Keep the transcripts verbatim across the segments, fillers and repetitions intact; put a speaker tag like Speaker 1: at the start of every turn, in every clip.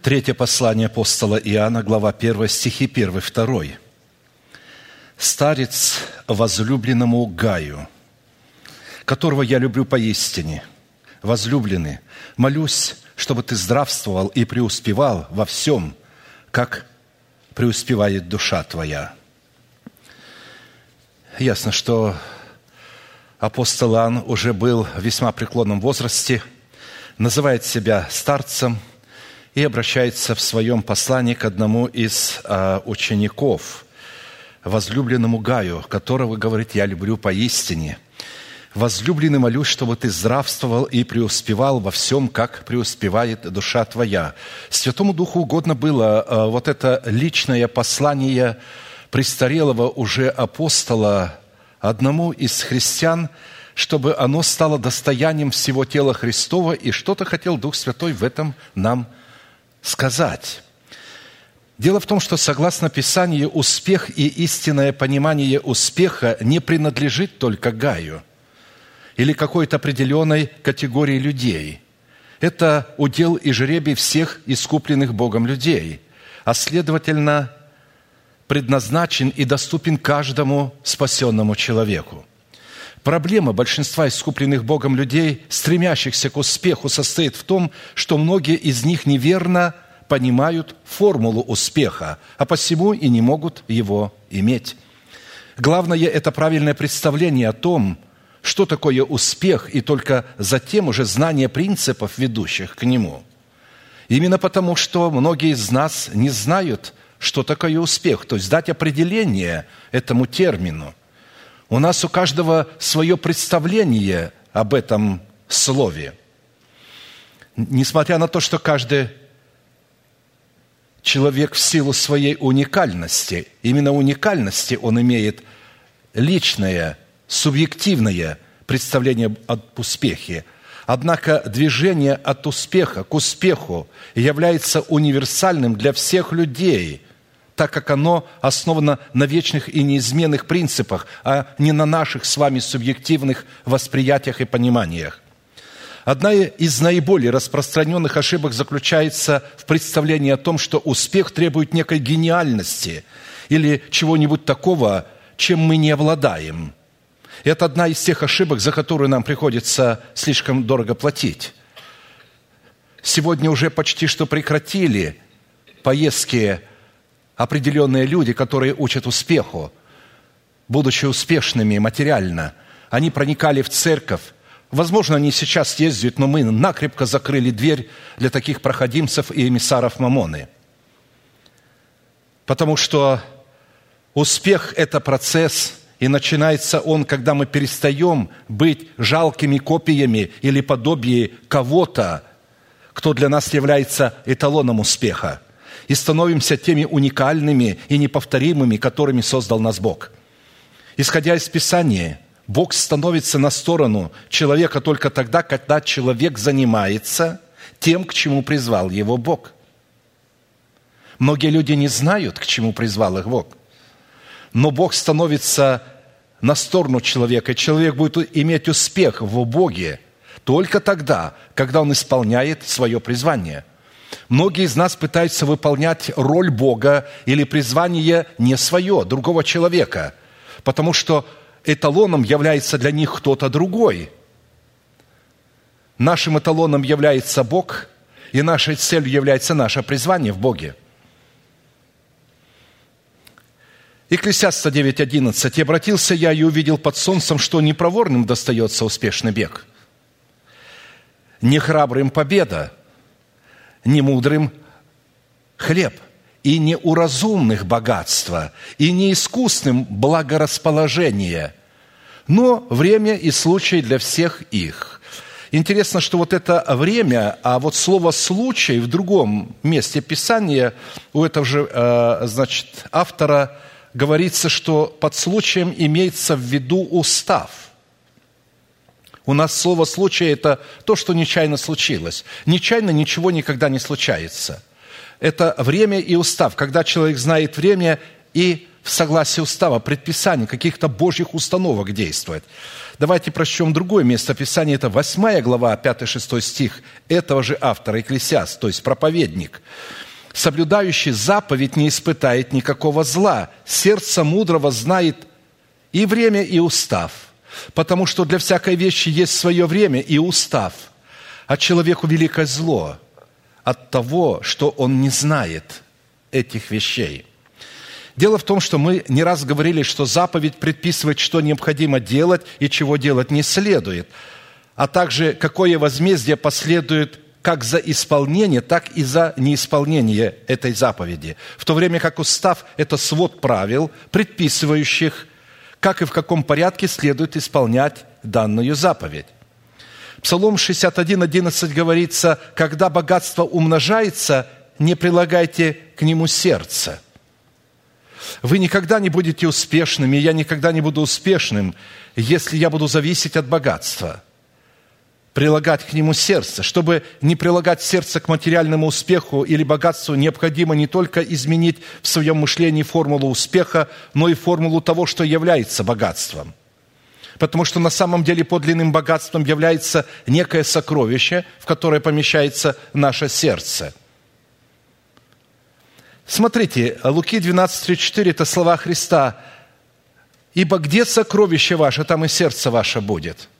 Speaker 1: Третье послание апостола Иоанна, глава первая, стихи первый, второй. «Старец возлюбленному Гаю, которого я люблю поистине, возлюбленный, молюсь, чтобы ты здравствовал и преуспевал во всем, как преуспевает душа твоя». Ясно, что апостол Иоанн уже был в весьма преклонном возрасте, называет себя старцем и обращается в своем послании к одному из а, учеников, возлюбленному Гаю, которого, говорит, я люблю поистине. «Возлюбленный, молюсь, чтобы ты здравствовал и преуспевал во всем, как преуспевает душа твоя». Святому Духу угодно было а, вот это личное послание престарелого уже апостола одному из христиан, чтобы оно стало достоянием всего тела Христова, и что-то хотел Дух Святой в этом нам сказать. Дело в том, что, согласно Писанию, успех и истинное понимание успеха не принадлежит только Гаю или какой-то определенной категории людей. Это удел и жребий всех искупленных Богом людей, а следовательно, предназначен и доступен каждому спасенному человеку. Проблема большинства искупленных Богом людей, стремящихся к успеху, состоит в том, что многие из них неверно понимают формулу успеха, а посему и не могут его иметь. Главное – это правильное представление о том, что такое успех, и только затем уже знание принципов, ведущих к нему. Именно потому, что многие из нас не знают, что такое успех, то есть дать определение этому термину. У нас у каждого свое представление об этом слове. Несмотря на то, что каждый человек в силу своей уникальности, именно уникальности он имеет личное, субъективное представление об успехе. Однако движение от успеха к успеху является универсальным для всех людей, так как оно основано на вечных и неизменных принципах, а не на наших с вами субъективных восприятиях и пониманиях. Одна из наиболее распространенных ошибок заключается в представлении о том, что успех требует некой гениальности или чего-нибудь такого, чем мы не обладаем. Это одна из тех ошибок, за которую нам приходится слишком дорого платить. Сегодня уже почти что прекратили поездки определенные люди, которые учат успеху, будучи успешными материально. Они проникали в церковь. Возможно, они сейчас ездят, но мы накрепко закрыли дверь для таких проходимцев и эмиссаров мамоны. Потому что успех – это процесс, и начинается он, когда мы перестаем быть жалкими копиями или подобием кого-то, кто для нас является эталоном успеха, и становимся теми уникальными и неповторимыми, которыми создал нас Бог. Исходя из Писания, Бог становится на сторону человека только тогда, когда человек занимается тем, к чему призвал его Бог. Многие люди не знают, к чему призвал их Бог. Но Бог становится на сторону человека, и человек будет иметь успех в Боге только тогда, когда он исполняет свое призвание. Многие из нас пытаются выполнять роль Бога или призвание не свое, другого человека, потому что эталоном является для них кто-то другой. Нашим эталоном является Бог, и нашей целью является наше призвание в Боге. Екклесиаста девять одиннадцать. «И обратился я и увидел под солнцем, что не проворным достается успешный бег, не храбрым победа, не мудрым хлеб, и не у разумных богатство, и не искусным благорасположение, но время и случай для всех их». Интересно, что вот это время, а вот слово «случай» в другом месте Писания у этого же, значит, автора говорится, что под случаем имеется в виду устав. У нас слово «случай» – это то, что нечаянно случилось. Нечаянно ничего никогда не случается. Это время и устав, когда человек знает время и в согласии устава, предписаний, каких-то Божьих установок действовать. Давайте прочтем другое место Писания. Это восьмая глава, пятый-шестой стих этого же автора, Екклесиаст, то есть проповедник. «Соблюдающий заповедь не испытает никакого зла. Сердце мудрого знает и время, и устав. Потому что для всякой вещи есть свое время и устав. А человеку великое зло от того, что он не знает этих вещей». Дело в том, что мы не раз говорили, что заповедь предписывает, что необходимо делать и чего делать не следует, а также какое возмездие последует как за исполнение, так и за неисполнение этой заповеди. В то время как устав – это свод правил, предписывающих, как и в каком порядке следует исполнять данную заповедь. Псалом шестьдесят один, одиннадцать говорится: «Когда богатство умножается, не прилагайте к нему сердце». Вы никогда не будете успешными, я никогда не буду успешным, если я буду зависеть от богатства. Прилагать к нему сердце. Чтобы не прилагать сердце к материальному успеху или богатству, необходимо не только изменить в своем мышлении формулу успеха, но и формулу того, что является богатством. Потому что на самом деле подлинным богатством является некое сокровище, в которое помещается наше сердце. Смотрите, Луки двенадцать, тридцать четыре – это слова Христа. «Ибо где сокровище ваше, там и сердце ваше будет».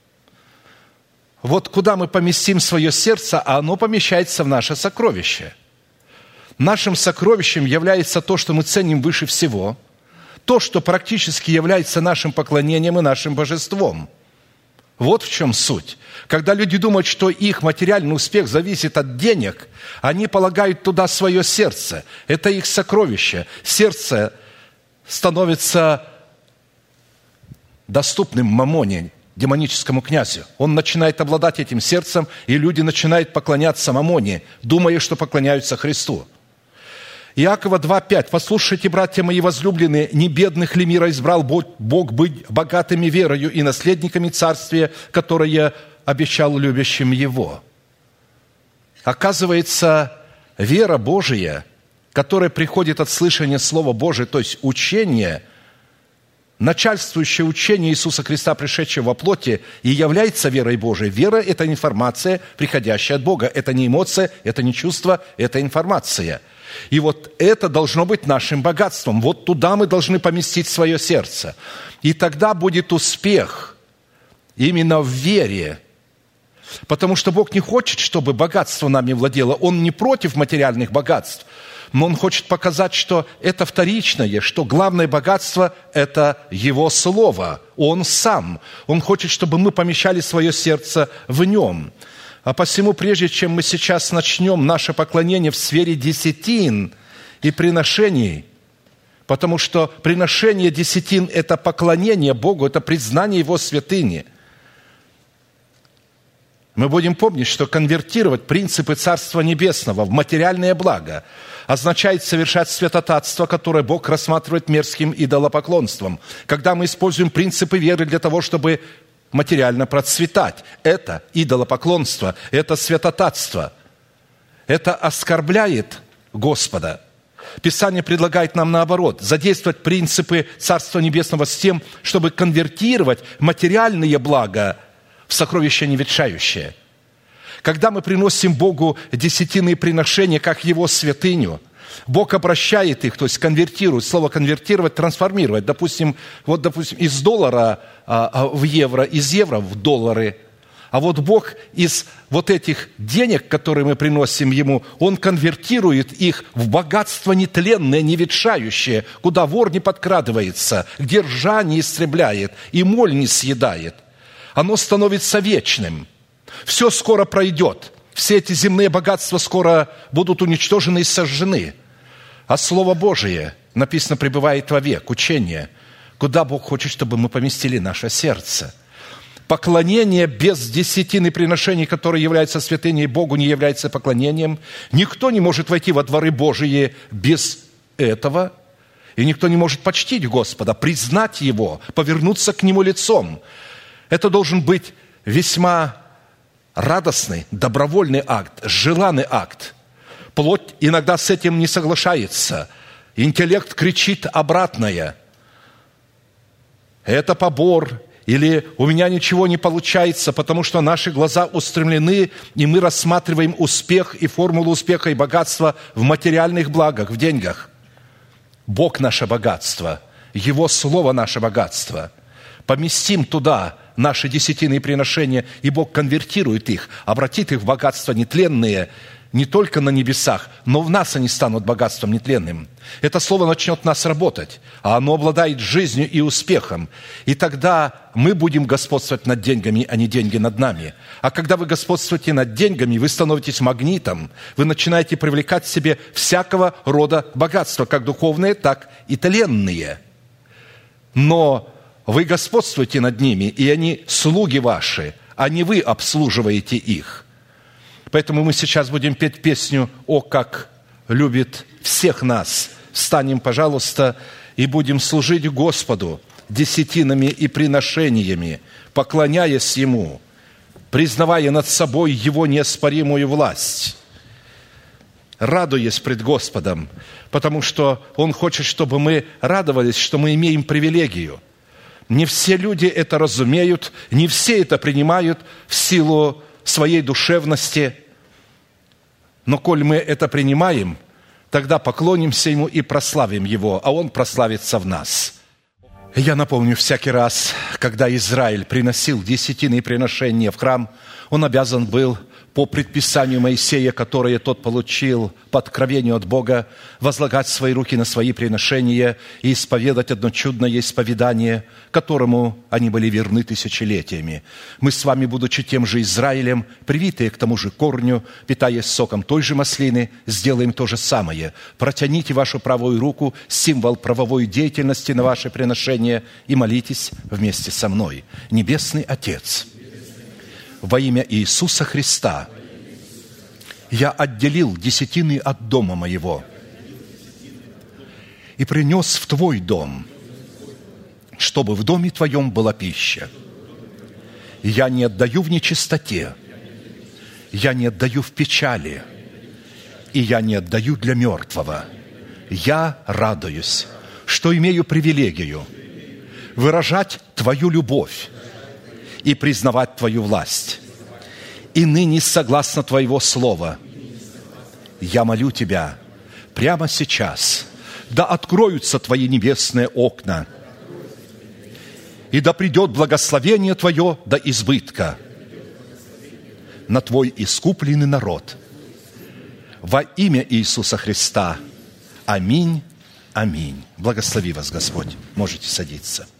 Speaker 1: Вот куда мы поместим свое сердце, а оно помещается в наше сокровище. Нашим сокровищем является то, что мы ценим выше всего, то, что практически является нашим поклонением и нашим божеством. Вот в чем суть. Когда люди думают, что их материальный успех зависит от денег, они полагают туда свое сердце. Это их сокровище. Сердце становится доступным мамоне, демоническому князю. Он начинает обладать этим сердцем, и люди начинают поклоняться мамоне, думая, что поклоняются Христу. Иакова два пять. «Послушайте, братья мои возлюбленные, не бедных ли мира избрал Бог быть богатыми верою и наследниками царствия, которое обещал любящим Его». Оказывается, вера Божия, которая приходит от слышания Слова Божия, то есть учение, начальствующее учение Иисуса Христа, пришедшего во плоти, и является верой Божией. Вера – это информация, приходящая от Бога. Это не эмоция, это не чувство, это информация. И вот это должно быть нашим богатством. Вот туда мы должны поместить свое сердце. И тогда будет успех именно в вере. Потому что Бог не хочет, чтобы богатство нами владело. Он не против материальных богатств. Но Он хочет показать, что это вторичное, что главное богатство – это Его Слово, Он Сам. Он хочет, чтобы мы помещали свое сердце в Нем. А посему, прежде чем мы сейчас начнем наше поклонение в сфере десятин и приношений, потому что приношение десятин – это поклонение Богу, это признание Его святыни, мы будем помнить, что конвертировать принципы Царства Небесного в материальное благо означает совершать святотатство, которое Бог рассматривает мерзким идолопоклонством. Когда мы используем принципы веры для того, чтобы материально процветать, это идолопоклонство, это святотатство. Это оскорбляет Господа. Писание предлагает нам наоборот, задействовать принципы Царства Небесного с тем, чтобы конвертировать материальные блага в сокровища неветшающее. Когда мы приносим Богу десятинные приношения, как Его святыню, Бог обращает их, то есть конвертирует. Слово конвертировать, трансформировать. Допустим, вот, допустим, из доллара а, в евро, из евро в доллары. А вот Бог из вот этих денег, которые мы приносим Ему, Он конвертирует их в богатство нетленное, неветшающее, куда вор не подкрадывается, где ржа не истребляет и моль не съедает. Оно становится вечным. Все скоро пройдет. Все эти земные богатства скоро будут уничтожены и сожжены. А Слово Божие, написано, пребывает вовек, учение, куда Бог хочет, чтобы мы поместили наше сердце. Поклонение без десятины приношений, которые являются святыней Богу, не является поклонением. Никто не может войти во дворы Божии без этого. И никто не может почтить Господа, признать Его, повернуться к Нему лицом. Это должен быть весьма радостный, добровольный акт, желанный акт. Плоть иногда с этим не соглашается. Интеллект кричит обратное. Это побор, или у меня ничего не получается, потому что наши глаза устремлены, и мы рассматриваем успех и формулу успеха и богатства в материальных благах, в деньгах. Бог – наше богатство, Его Слово – наше богатство. Поместим туда наши десятины и приношения, и Бог конвертирует их, обратит их в богатства нетленные, не только на небесах, но в нас они станут богатством нетленным. Это слово начнет в нас работать, а оно обладает жизнью и успехом. И тогда мы будем господствовать над деньгами, а не деньги над нами. А когда вы господствуете над деньгами, вы становитесь магнитом, вы начинаете привлекать к себе всякого рода богатства, как духовные, так и тленные. Но вы господствуете над ними, и они слуги ваши, а не вы обслуживаете их. Поэтому мы сейчас будем петь песню «О, как любит всех нас». Встанем, пожалуйста, и будем служить Господу десятинами и приношениями, поклоняясь Ему, признавая над собой Его неоспоримую власть, радуясь пред Господом, потому что Он хочет, чтобы мы радовались, что мы имеем привилегию. Не все люди это разумеют, не все это принимают в силу своей душевности. Но коль мы это принимаем, тогда поклонимся Ему и прославим Его, а Он прославится в нас. Я напомню, всякий раз, когда Израиль приносил десятины и приношения в храм, он обязан был по предписанию Моисея, которое тот получил по откровению от Бога, возлагать свои руки на свои приношения и исповедать одно чудное исповедание, которому они были верны тысячелетиями. Мы с вами, будучи тем же Израилем, привитые к тому же корню, питаясь соком той же маслины, сделаем то же самое. Протяните вашу правую руку, символ правовой деятельности на ваше приношение, и молитесь вместе со мной. Небесный Отец, во имя Иисуса Христа я отделил десятины от дома моего и принес в Твой дом, чтобы в доме Твоем была пища. Я не отдаю в нечистоте, я не отдаю в печали, и я не отдаю для мертвого. Я радуюсь, что имею привилегию выражать Твою любовь и признавать Твою власть. И ныне, согласно Твоего слова, я молю Тебя прямо сейчас, да откроются Твои небесные окна, и да придет благословение Твое до избытка на Твой искупленный народ. Во имя Иисуса Христа. Аминь. Аминь. Благослови вас, Господь. Можете садиться.